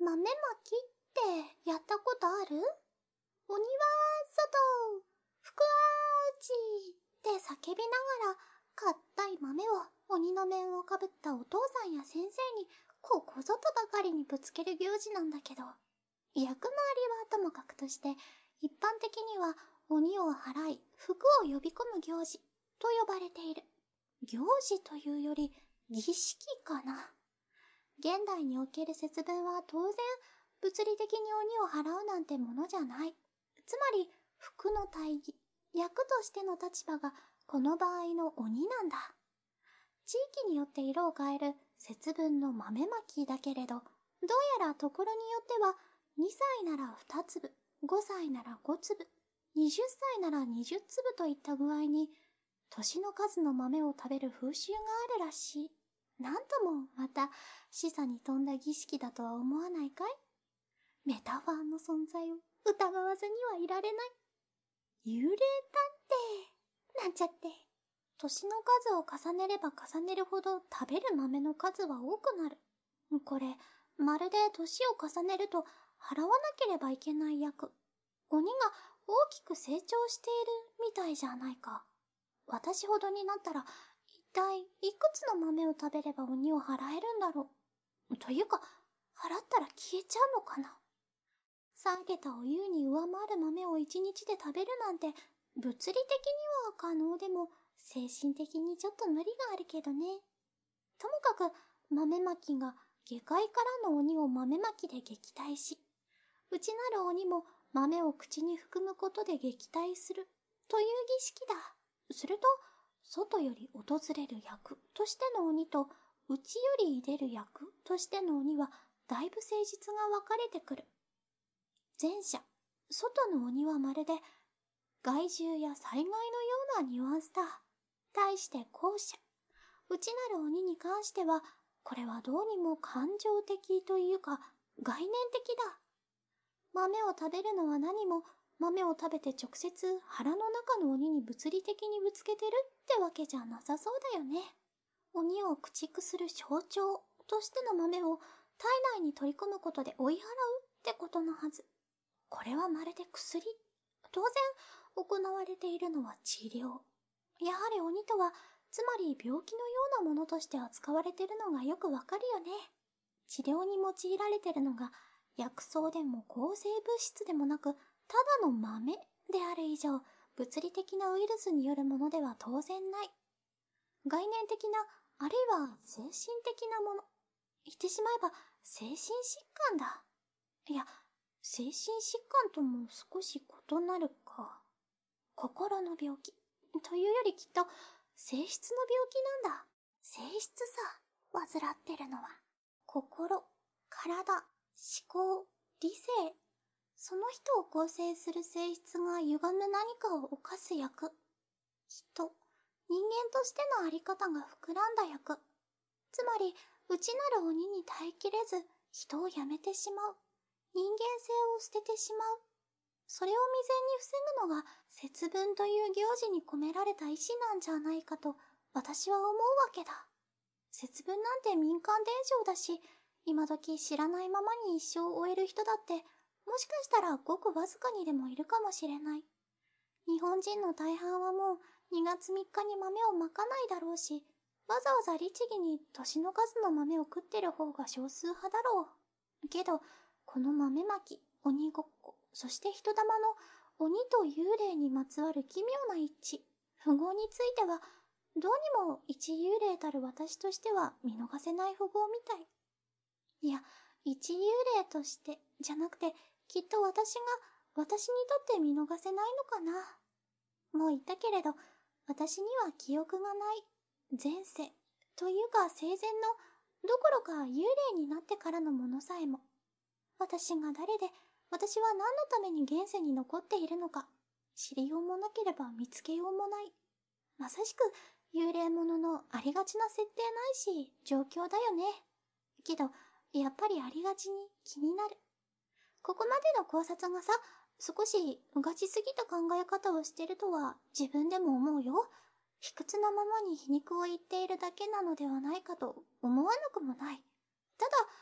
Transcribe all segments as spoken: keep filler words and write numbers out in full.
豆まきってやったことある？鬼は外、福は内って叫びながら、硬い豆を鬼の面をかぶったお父さんや先生にここぞとばかりにぶつける行事なんだけど、役回りはともかくとして、一般的には鬼を払い、福を呼び込む行事と呼ばれている。行事というより儀式かな。現代における節分は当然、物理的に鬼を払うなんてものじゃない。つまり、福の大義、役としての立場がこの場合の鬼なんだ。地域によって色を変える節分の豆まきだけれど、どうやらところによってはにさいならに粒、ごさいならご粒、はたちならにじゅう粒といった具合に、年の数の豆を食べる風習があるらしい。なんともまた示唆に富んだ儀式だとは思わないかい？メタファーの存在を疑わずにはいられない。幽霊探偵なんちゃって。年の数を重ねれば重ねるほど食べる豆の数は多くなる。これ、まるで年を重ねると払わなければいけない役。鬼が大きく成長しているみたいじゃないか。私ほどになったら、一体いくつの豆を食べれば鬼を払えるんだろう。というか、払ったら消えちゃうのかな。さん桁を優に上回る豆を一日で食べるなんて、物理的には可能でも、精神的にちょっと無理があるけどね。ともかく、豆まきが下界からの鬼を豆まきで撃退し、内なる鬼も豆を口に含むことで撃退するという儀式だ。すると、外より訪れる役としての鬼と、内より出る役としての鬼は、だいぶ性質が分かれてくる。前者、外の鬼はまるで、害獣や災害のようなニュアンスだ。対して後者、内なる鬼に関しては、これはどうにも感情的というか、概念的だ。豆を食べるのは何も、豆を食べて直接腹の中の鬼に物理的にぶつけてるってわけじゃなさそうだよね。鬼を駆逐する象徴としての豆を体内に取り込むことで追い払うってことのはず。これはまるで薬。当然、行われているのは治療。やはり鬼とは、つまり病気のようなものとして扱われているのがよくわかるよね。治療に用いられているのが、薬草でも抗生物質でもなく、ただの豆である以上、物理的なウイルスによるものでは当然ない。概念的な、あるいは精神的なもの。言ってしまえば、精神疾患だ。いや、精神疾患とも少し異なるか。心の病気。というよりきっと、性質の病気なんだ。性質さ、患ってるのは。心、体、思考、理性。その人を構成する性質が歪む何かを犯す役。人、人間としてのあり方が膨らんだ役。つまり、内なる鬼に耐えきれず、人をやめてしまう。人間性を捨ててしまう。それを未然に防ぐのが節分という行事に込められた意志なんじゃないかと私は思うわけだ。節分なんて民間伝承だし、今時知らないままに一生を終える人だって、もしかしたらごくわずかにでもいるかもしれない。日本人の大半はもうにがつみっかに豆をまかないだろうし、わざわざ律儀に年の数の豆を食ってる方が少数派だろう。けど、この豆まき、鬼ごっこ、そして人玉の鬼と幽霊にまつわる奇妙な一致、符号については、どうにも一幽霊たる私としては見逃せない符号みたい。いや、一幽霊としてじゃなくて、きっと私が私にとって見逃せないのかな。もう言ったけれど、私には記憶がない。前世というか生前のどころか幽霊になってからのものさえも。私が誰で、私は何のために現世に残っているのか、知りようもなければ見つけようもない。まさしく幽霊もののありがちな設定ないし、状況だよね。けど、やっぱりありがちに気になる。ここまでの考察がさ、少しうがちすぎた考え方をしてるとは自分でも思うよ。卑屈なままに皮肉を言っているだけなのではないかと思わなくもない。ただ、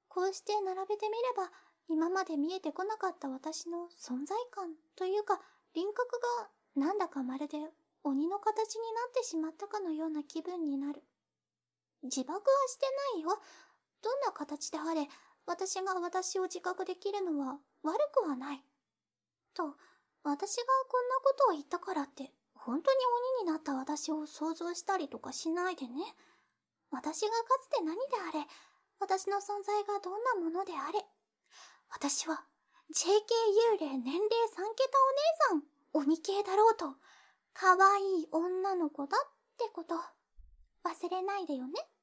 こうして並べてみれば、今まで見えてこなかった私の存在感というか、輪郭がなんだかまるで鬼の形になってしまったかのような気分になる。自爆はしてないよ。どんな形であれ、私が私を自覚できるのは悪くはない。と、私がこんなことを言ったからって、本当に鬼になった私を想像したりとかしないでね。私がかつて何であれ、私の存在がどんなものであれ、私は ジェーケー 幽霊年齢さん桁お姉さん、鬼系だろうと、可愛い女の子だってこと、忘れないでよね。